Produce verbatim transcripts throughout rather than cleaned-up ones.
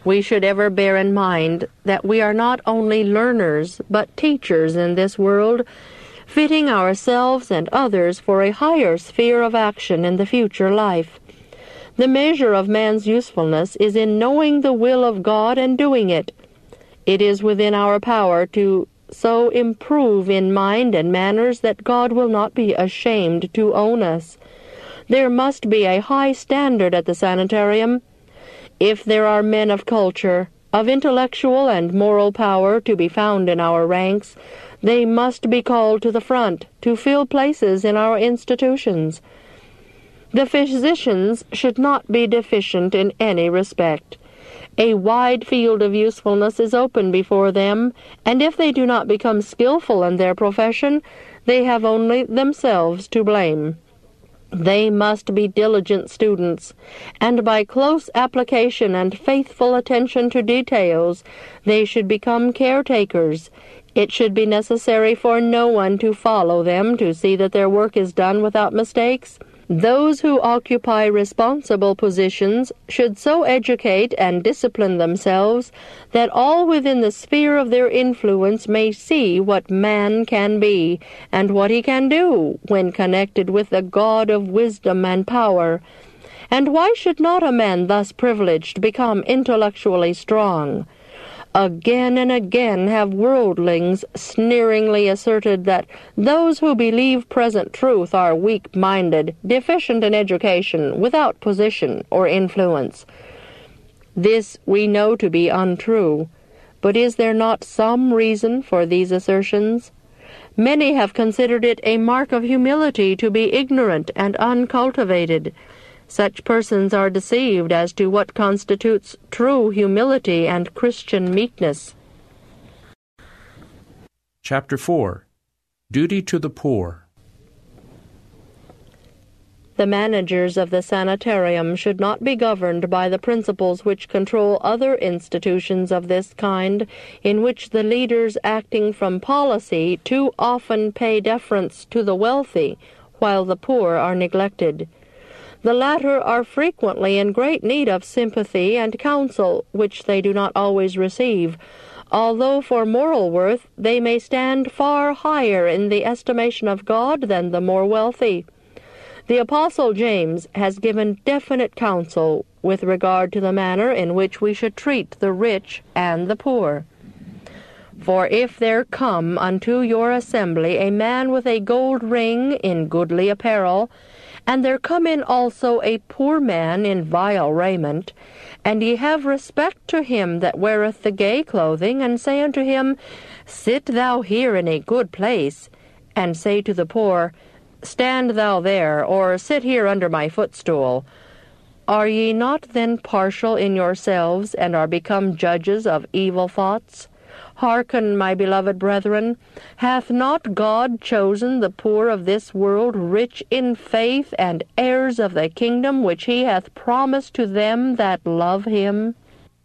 We should ever bear in mind that we are not only learners, but teachers in this world, fitting ourselves and others for a higher sphere of action in the future life. The measure of man's usefulness is in knowing the will of God and doing it. It is within our power to so improve in mind and manners that God will not be ashamed to own us. There must be a high standard at the sanitarium. If there are men of culture, of intellectual and moral power to be found in our ranks, they must be called to the front to fill places in our institutions. The physicians should not be deficient in any respect. A wide field of usefulness is open before them, and if they do not become skillful in their profession, they have only themselves to blame. They must be diligent students, and by close application and faithful attention to details, they should become caretakers. It should be necessary for no one to follow them to see that their work is done without mistakes. Those who occupy responsible positions should so educate and discipline themselves that all within the sphere of their influence may see what man can be, and what he can do when connected with the God of wisdom and power. And why should not a man thus privileged become intellectually strong? Again and again have worldlings sneeringly asserted that those who believe present truth are weak-minded, deficient in education, without position or influence. This we know to be untrue, but is there not some reason for these assertions? Many have considered it a mark of humility to be ignorant and uncultivated. Such persons are deceived as to what constitutes true humility and Christian meekness. Chapter four. Duty to the Poor. The managers of the sanitarium should not be governed by the principles which control other institutions of this kind, in which the leaders acting from policy too often pay deference to the wealthy, while the poor are neglected. The latter are frequently in great need of sympathy and counsel, which they do not always receive, although for moral worth they may stand far higher in the estimation of God than the more wealthy. The Apostle James has given definite counsel with regard to the manner in which we should treat the rich and the poor. For if there come unto your assembly a man with a gold ring in goodly apparel, and there come in also a poor man in vile raiment, and ye have respect to him that weareth the gay clothing, and say unto him, Sit thou here in a good place, and say to the poor, Stand thou there, or sit here under my footstool. Are ye not then partial in yourselves, and are become judges of evil thoughts? Hearken, my beloved brethren, hath not God chosen the poor of this world rich in faith and heirs of the kingdom which he hath promised to them that love him?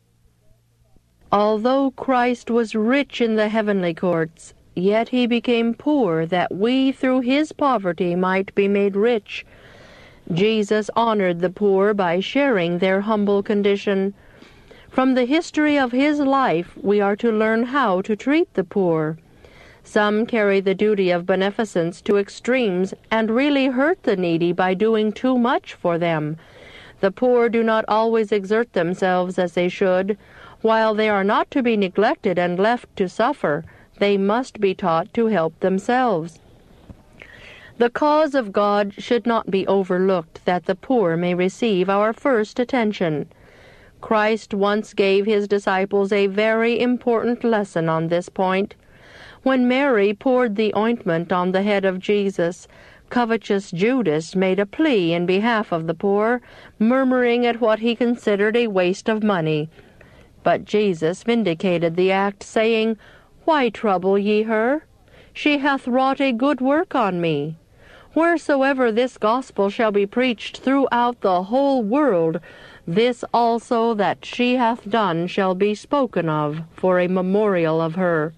Although Christ was rich in the heavenly courts, yet he became poor, that we through his poverty might be made rich. Jesus honored the poor by sharing their humble condition. From the history of his life, we are to learn how to treat the poor. Some carry the duty of beneficence to extremes and really hurt the needy by doing too much for them. The poor do not always exert themselves as they should. While they are not to be neglected and left to suffer, they must be taught to help themselves. The cause of God should not be overlooked, that the poor may receive our first attention. Christ once gave his disciples a very important lesson on this point. When Mary poured the ointment on the head of Jesus, covetous Judas made a plea in behalf of the poor, murmuring at what he considered a waste of money. But Jesus vindicated the act, saying, Why trouble ye her? She hath wrought a good work on me. Wheresoever this gospel shall be preached throughout the whole world, this also that she hath done shall be spoken of for a memorial of her.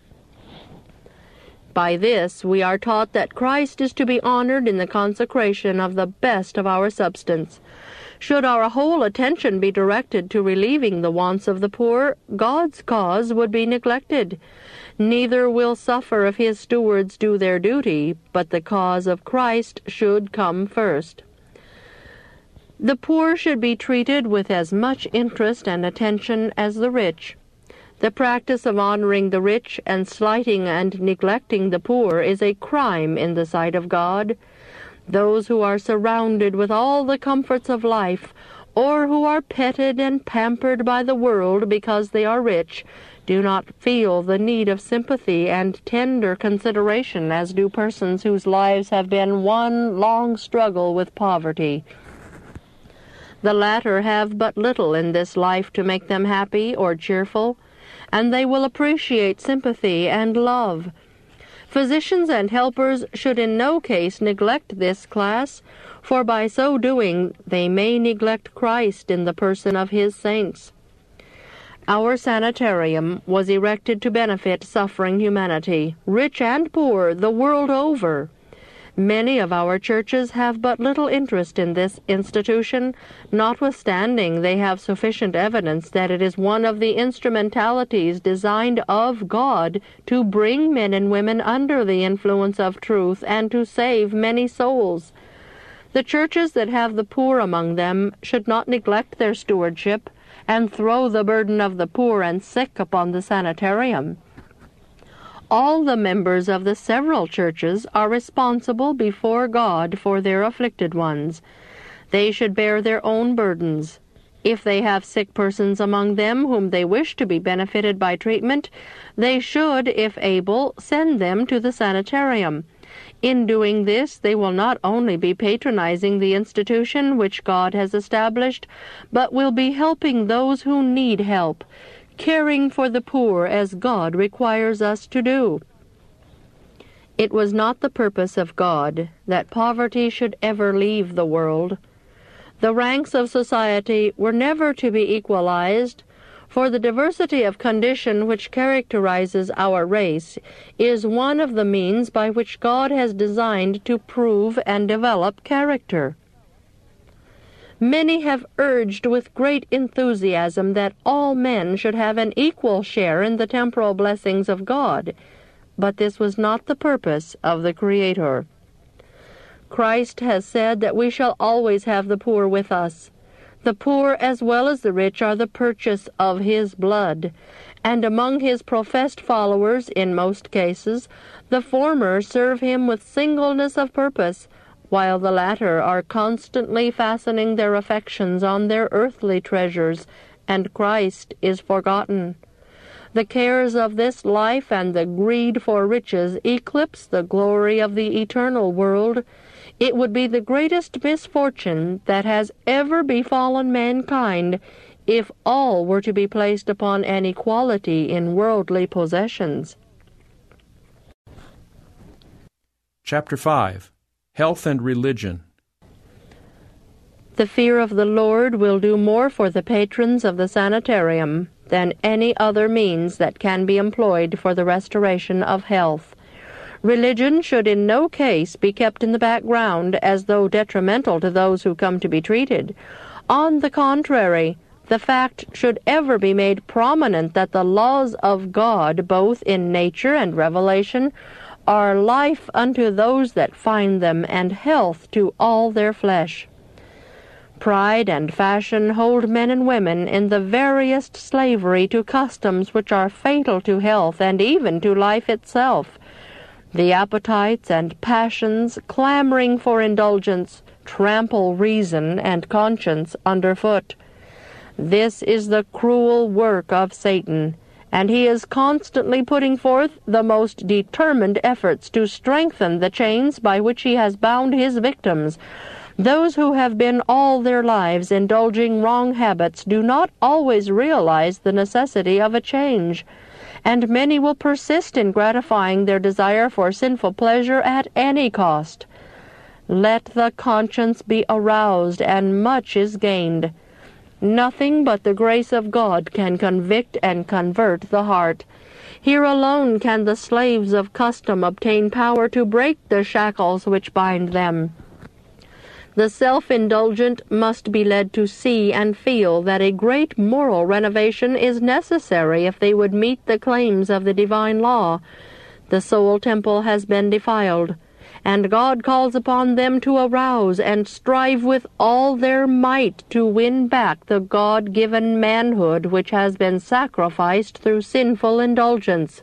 By this we are taught that Christ is to be honored in the consecration of the best of our substance. Should our whole attention be directed to relieving the wants of the poor, God's cause would be neglected. Neither will suffer if his stewards do their duty, but the cause of Christ should come first. The poor should be treated with as much interest and attention as the rich. The practice of honoring the rich and slighting and neglecting the poor is a crime in the sight of God. Those who are surrounded with all the comforts of life, or who are petted and pampered by the world because they are rich, do not feel the need of sympathy and tender consideration as do persons whose lives have been one long struggle with poverty. The latter have but little in this life to make them happy or cheerful, and they will appreciate sympathy and love. Physicians and helpers should in no case neglect this class, for by so doing they may neglect Christ in the person of his saints. Our sanitarium was erected to benefit suffering humanity, rich and poor, the world over. Many of our churches have but little interest in this institution, notwithstanding they have sufficient evidence that it is one of the instrumentalities designed of God to bring men and women under the influence of truth and to save many souls. The churches that have the poor among them should not neglect their stewardship and throw the burden of the poor and sick upon the sanitarium. All the members of the several churches are responsible before God for their afflicted ones. They should bear their own burdens. If they have sick persons among them whom they wish to be benefited by treatment, they should, if able, send them to the sanitarium. In doing this, they will not only be patronizing the institution which God has established, but will be helping those who need help, caring for the poor as God requires us to do. It was not the purpose of God that poverty should ever leave the world. The ranks of society were never to be equalized, for the diversity of condition which characterizes our race is one of the means by which God has designed to prove and develop character. Many have urged with great enthusiasm that all men should have an equal share in the temporal blessings of God, but this was not the purpose of the Creator. Christ has said that we shall always have the poor with us. The poor as well as the rich are the purchase of his blood, and among his professed followers, in most cases, the former serve him with singleness of purpose, while the latter are constantly fastening their affections on their earthly treasures, and Christ is forgotten. The cares of this life and the greed for riches eclipse the glory of the eternal world. It would be the greatest misfortune that has ever befallen mankind if all were to be placed upon an equality in worldly possessions. Chapter five. Health and Religion. The fear of the Lord will do more for the patrons of the sanitarium than any other means that can be employed for the restoration of health. Religion should in no case be kept in the background as though detrimental to those who come to be treated. On the contrary, the fact should ever be made prominent that the laws of God, both in nature and revelation, are life unto those that find them, and health to all their flesh. Pride and fashion hold men and women in the veriest slavery to customs which are fatal to health and even to life itself. The appetites and passions, clamoring for indulgence, trample reason and conscience underfoot. This is the cruel work of Satan, and he is constantly putting forth the most determined efforts to strengthen the chains by which he has bound his victims. Those who have been all their lives indulging wrong habits do not always realize the necessity of a change, and many will persist in gratifying their desire for sinful pleasure at any cost. Let the conscience be aroused, and much is gained. Nothing but the grace of God can convict and convert the heart. Here alone can the slaves of custom obtain power to break the shackles which bind them. The self-indulgent must be led to see and feel that a great moral renovation is necessary if they would meet the claims of the divine law. The soul temple has been defiled, and God calls upon them to arouse and strive with all their might to win back the God-given manhood which has been sacrificed through sinful indulgence.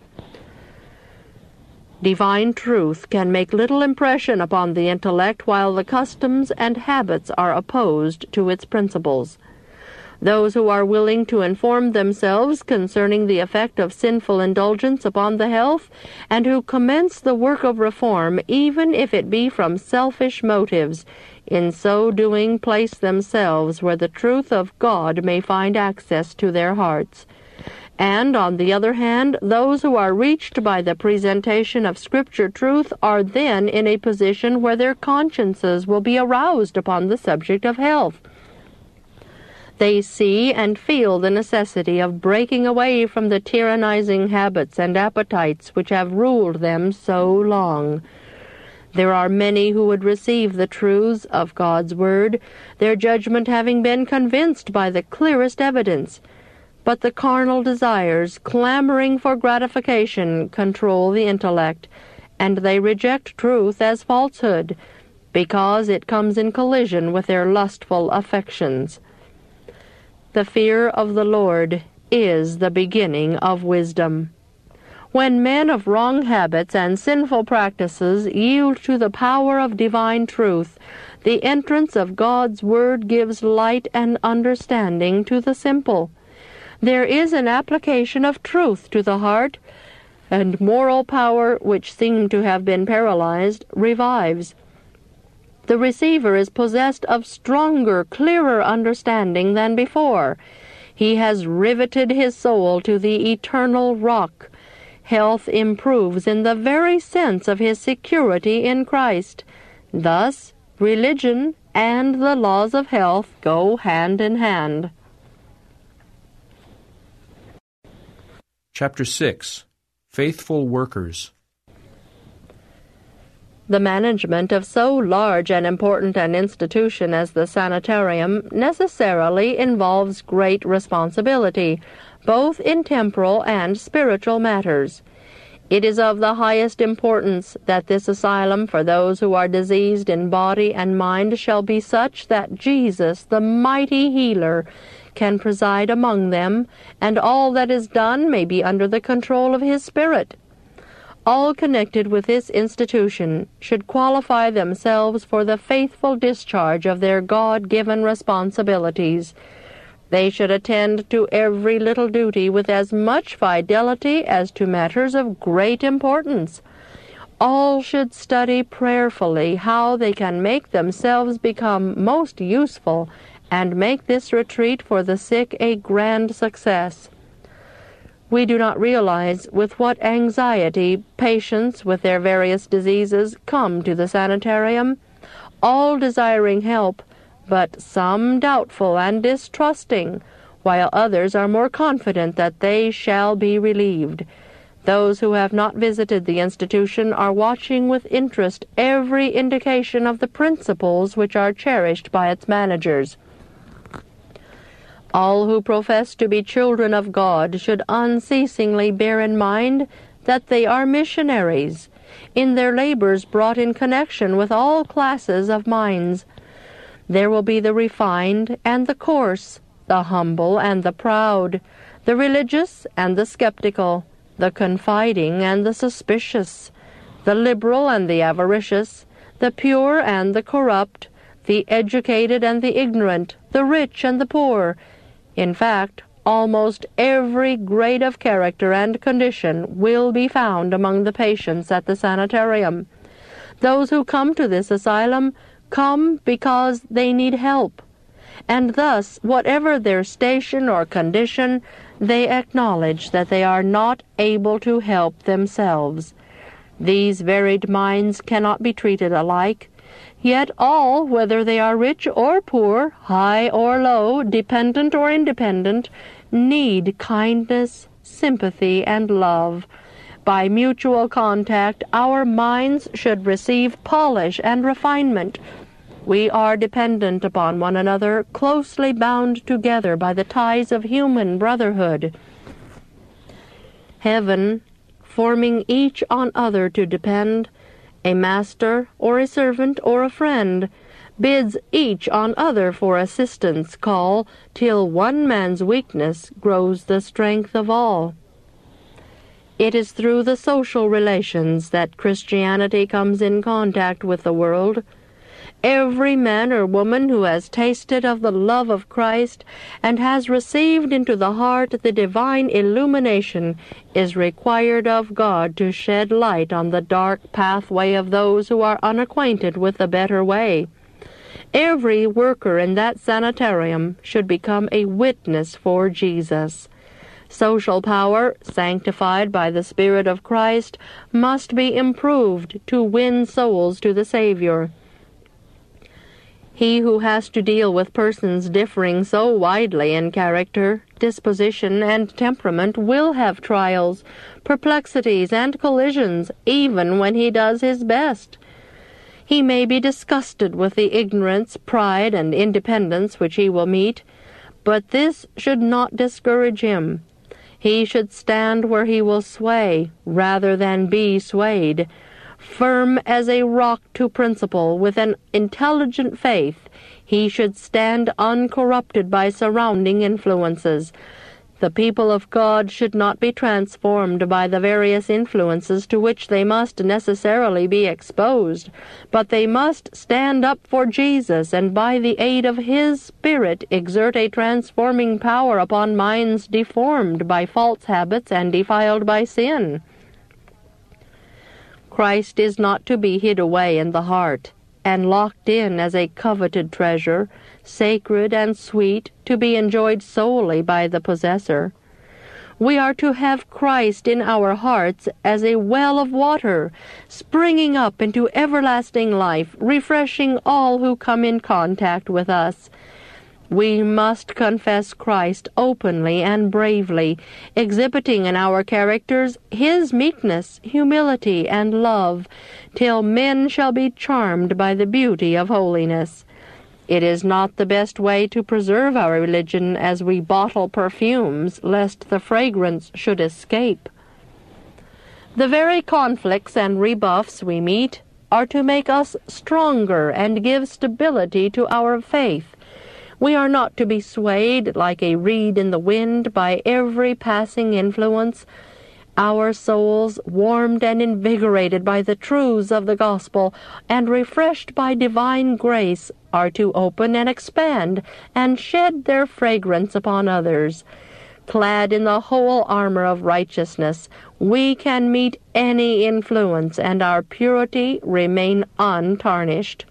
Divine truth can make little impression upon the intellect while the customs and habits are opposed to its principles. Those who are willing to inform themselves concerning the effect of sinful indulgence upon the health, and who commence the work of reform, even if it be from selfish motives, in so doing place themselves where the truth of God may find access to their hearts. And, on the other hand, those who are reached by the presentation of Scripture truth are then in a position where their consciences will be aroused upon the subject of health. They see and feel the necessity of breaking away from the tyrannizing habits and appetites which have ruled them so long. There are many who would receive the truths of God's Word, their judgment having been convinced by the clearest evidence. But the carnal desires, clamoring for gratification, control the intellect, and they reject truth as falsehood, because it comes in collision with their lustful affections. The fear of the Lord is the beginning of wisdom. When men of wrong habits and sinful practices yield to the power of divine truth, the entrance of God's Word gives light and understanding to the simple. There is an application of truth to the heart, and moral power, which seemed to have been paralyzed, revives. The receiver is possessed of stronger, clearer understanding than before. He has riveted his soul to the eternal rock. Health improves in the very sense of his security in Christ. Thus, religion and the laws of health go hand in hand. Chapter six. Faithful Workers. The management of so large and important an institution as the sanitarium necessarily involves great responsibility, both in temporal and spiritual matters. It is of the highest importance that this asylum for those who are diseased in body and mind shall be such that Jesus, the mighty healer, can preside among them, and all that is done may be under the control of his Spirit. All connected with this institution should qualify themselves for the faithful discharge of their God-given responsibilities. They should attend to every little duty with as much fidelity as to matters of great importance. All should study prayerfully how they can make themselves become most useful and make this retreat for the sick a grand success. We do not realize with what anxiety patients with their various diseases come to the sanitarium, all desiring help, but some doubtful and distrusting, while others are more confident that they shall be relieved. Those who have not visited the institution are watching with interest every indication of the principles which are cherished by its managers. All who profess to be children of God should unceasingly bear in mind that they are missionaries, in their labors brought in connection with all classes of minds. There will be the refined and the coarse, the humble and the proud, the religious and the skeptical, the confiding and the suspicious, the liberal and the avaricious, the pure and the corrupt, the educated and the ignorant, the rich and the poor. In fact, almost every grade of character and condition will be found among the patients at the sanitarium. Those who come to this asylum come because they need help, and thus, whatever their station or condition, they acknowledge that they are not able to help themselves. These varied minds cannot be treated alike. Yet all, whether they are rich or poor, high or low, dependent or independent, need kindness, sympathy, and love. By mutual contact, our minds should receive polish and refinement. We are dependent upon one another, closely bound together by the ties of human brotherhood. Heaven, forming each on other to depend, a master or a servant or a friend, bids each on other for assistance call, till one man's weakness grows the strength of all. It is through the social relations that Christianity comes in contact with the world. Every man or woman who has tasted of the love of Christ and has received into the heart the divine illumination is required of God to shed light on the dark pathway of those who are unacquainted with the better way. Every worker in that sanitarium should become a witness for Jesus. Social power, sanctified by the Spirit of Christ, must be improved to win souls to the Savior. He who has to deal with persons differing so widely in character, disposition, and temperament will have trials, perplexities, and collisions, even when he does his best. He may be disgusted with the ignorance, pride, and independence which he will meet, but this should not discourage him. He should stand where he will sway, rather than be swayed. Firm as a rock to principle, with an intelligent faith, he should stand uncorrupted by surrounding influences. The people of God should not be transformed by the various influences to which they must necessarily be exposed, but they must stand up for Jesus, and by the aid of His Spirit exert a transforming power upon minds deformed by false habits and defiled by sin. Christ is not to be hid away in the heart, and locked in as a coveted treasure, sacred and sweet, to be enjoyed solely by the possessor. We are to have Christ in our hearts as a well of water, springing up into everlasting life, refreshing all who come in contact with us. We must confess Christ openly and bravely, exhibiting in our characters His meekness, humility, and love, till men shall be charmed by the beauty of holiness. It is not the best way to preserve our religion as we bottle perfumes, lest the fragrance should escape. The very conflicts and rebuffs we meet are to make us stronger and give stability to our faith. We are not to be swayed like a reed in the wind by every passing influence. Our souls, warmed and invigorated by the truths of the gospel and refreshed by divine grace, are to open and expand and shed their fragrance upon others. Clad in the whole armor of righteousness, we can meet any influence, and our purity remain untarnished.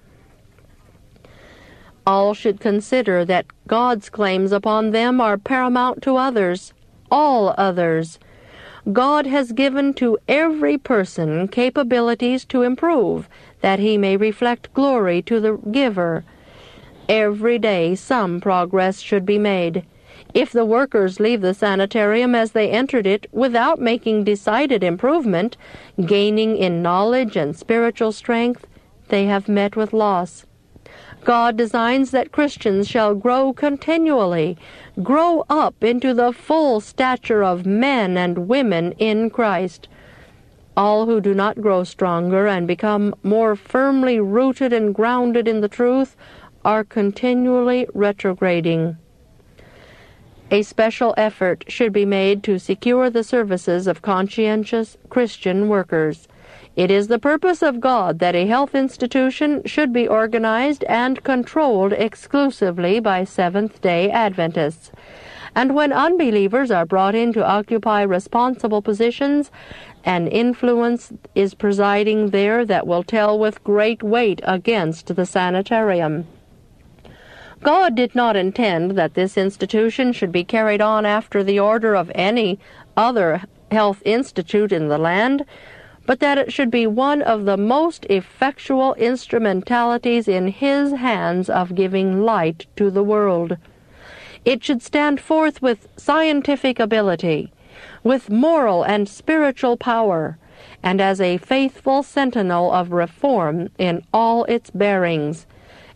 All should consider that God's claims upon them are paramount to others, all others. God has given to every person capabilities to improve, that he may reflect glory to the giver. Every day some progress should be made. If the workers leave the sanitarium as they entered it without making decided improvement, gaining in knowledge and spiritual strength, they have met with loss. God designs that Christians shall grow continually, grow up into the full stature of men and women in Christ. All who do not grow stronger and become more firmly rooted and grounded in the truth are continually retrograding. A special effort should be made to secure the services of conscientious Christian workers. It is the purpose of God that a health institution should be organized and controlled exclusively by Seventh-day Adventists. And when unbelievers are brought in to occupy responsible positions, an influence is presiding there that will tell with great weight against the sanitarium. God did not intend that this institution should be carried on after the order of any other health institute in the land, but that it should be one of the most effectual instrumentalities in His hands of giving light to the world. It should stand forth with scientific ability, with moral and spiritual power, and as a faithful sentinel of reform in all its bearings,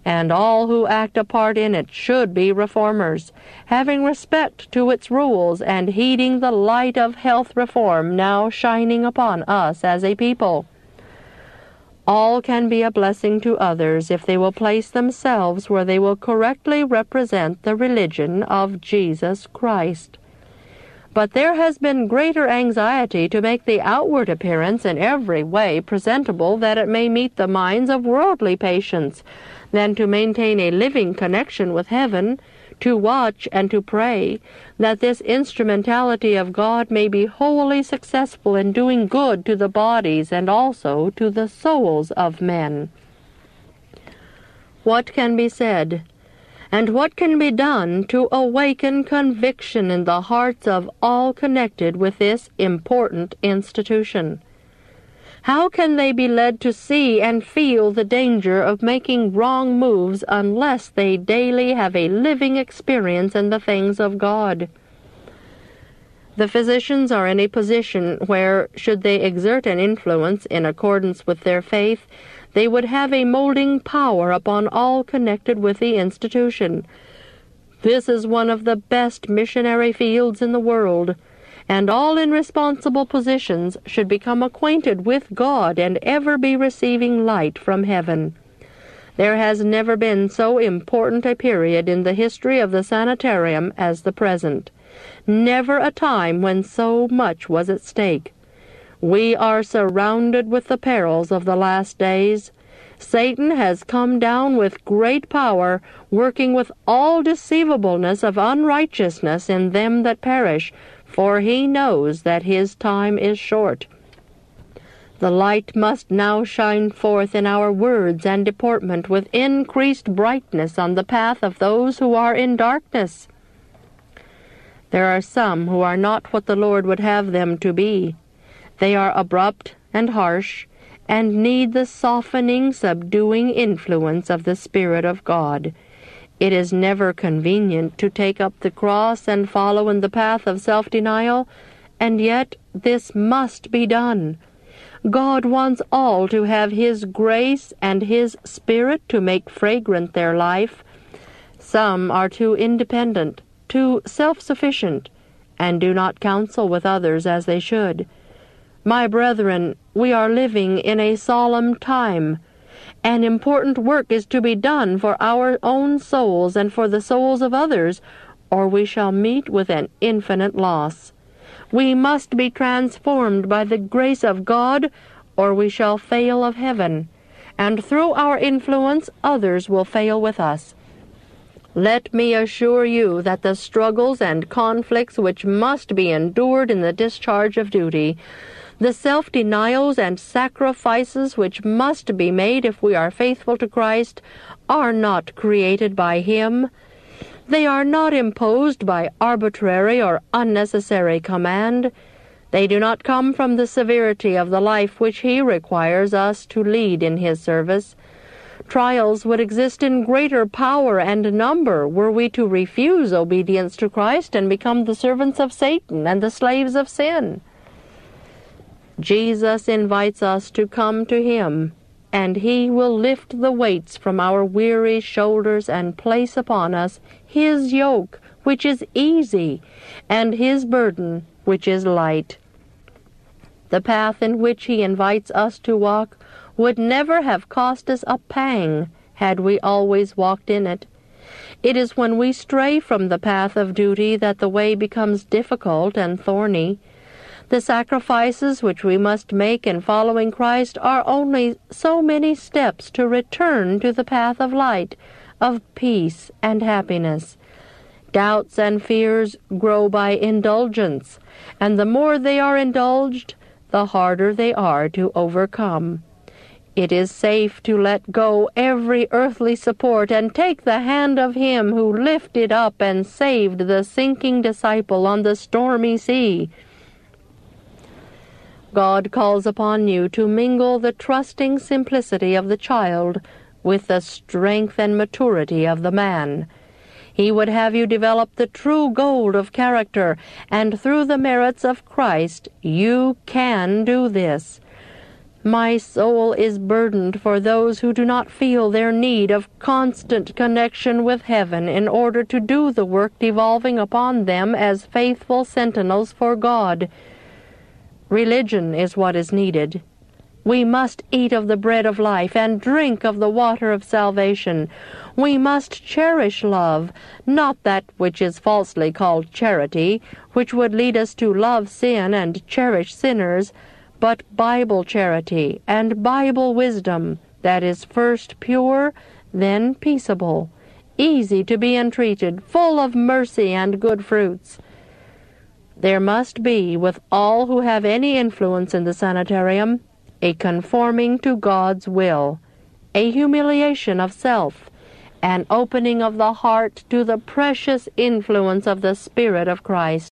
and all who act a part in it should be reformers, having respect to its rules and heeding the light of health reform now shining upon us as a people. All can be a blessing to others if they will place themselves where they will correctly represent the religion of Jesus Christ. But there has been greater anxiety to make the outward appearance in every way presentable that it may meet the minds of worldly patients, than to maintain a living connection with heaven, to watch and to pray, that this instrumentality of God may be wholly successful in doing good to the bodies and also to the souls of men. What can be said, and what can be done to awaken conviction in the hearts of all connected with this important institution? How can they be led to see and feel the danger of making wrong moves unless they daily have a living experience in the things of God? The physicians are in a position where, should they exert an influence in accordance with their faith, they would have a molding power upon all connected with the institution. This is one of the best missionary fields in the world, and all in responsible positions should become acquainted with God and ever be receiving light from heaven. There has never been so important a period in the history of the sanitarium as the present. Never a time when so much was at stake. We are surrounded with the perils of the last days. Satan has come down with great power, working with all deceivableness of unrighteousness in them that perish, for he knows that his time is short. The light must now shine forth in our words and deportment with increased brightness on the path of those who are in darkness. There are some who are not what the Lord would have them to be. They are abrupt and harsh, and need the softening, subduing influence of the Spirit of God. It is never convenient to take up the cross and follow in the path of self-denial, and yet this must be done. God wants all to have His grace and His Spirit to make fragrant their life. Some are too independent, too self-sufficient, and do not counsel with others as they should. My brethren, we are living in a solemn time. An important work is to be done for our own souls and for the souls of others, or we shall meet with an infinite loss. We must be transformed by the grace of God, or we shall fail of heaven, and through our influence others will fail with us. Let me assure you that the struggles and conflicts which must be endured in the discharge of duty, the self-denials and sacrifices which must be made if we are faithful to Christ, are not created by Him. They are not imposed by arbitrary or unnecessary command. They do not come from the severity of the life which He requires us to lead in His service. Trials would exist in greater power and number were we to refuse obedience to Christ and become the servants of Satan and the slaves of sin. Jesus invites us to come to Him, and He will lift the weights from our weary shoulders and place upon us His yoke, which is easy, and His burden, which is light. The path in which He invites us to walk would never have cost us a pang had we always walked in it. It is when we stray from the path of duty that the way becomes difficult and thorny. The sacrifices which we must make in following Christ are only so many steps to return to the path of light, of peace and happiness. Doubts and fears grow by indulgence, and the more they are indulged, the harder they are to overcome. It is safe to let go every earthly support and take the hand of Him who lifted up and saved the sinking disciple on the stormy sea. God calls upon you to mingle the trusting simplicity of the child with the strength and maturity of the man. He would have you develop the true gold of character, and through the merits of Christ you can do this. My soul is burdened for those who do not feel their need of constant connection with heaven in order to do the work devolving upon them as faithful sentinels for God. Religion is what is needed. We must eat of the bread of life and drink of the water of salvation. We must cherish love, not that which is falsely called charity, which would lead us to love sin and cherish sinners, but Bible charity and Bible wisdom that is first pure, then peaceable, easy to be entreated, full of mercy and good fruits. There must be, with all who have any influence in the sanitarium, a conforming to God's will, a humiliation of self, an opening of the heart to the precious influence of the Spirit of Christ.